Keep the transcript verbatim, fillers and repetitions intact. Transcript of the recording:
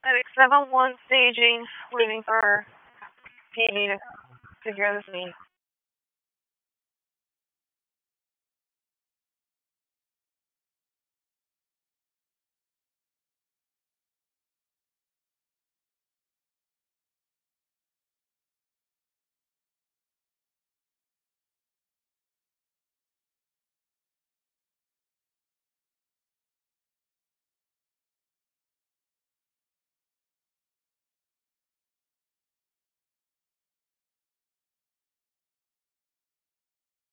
Medic seven one staging, waiting for P D to figure this mean.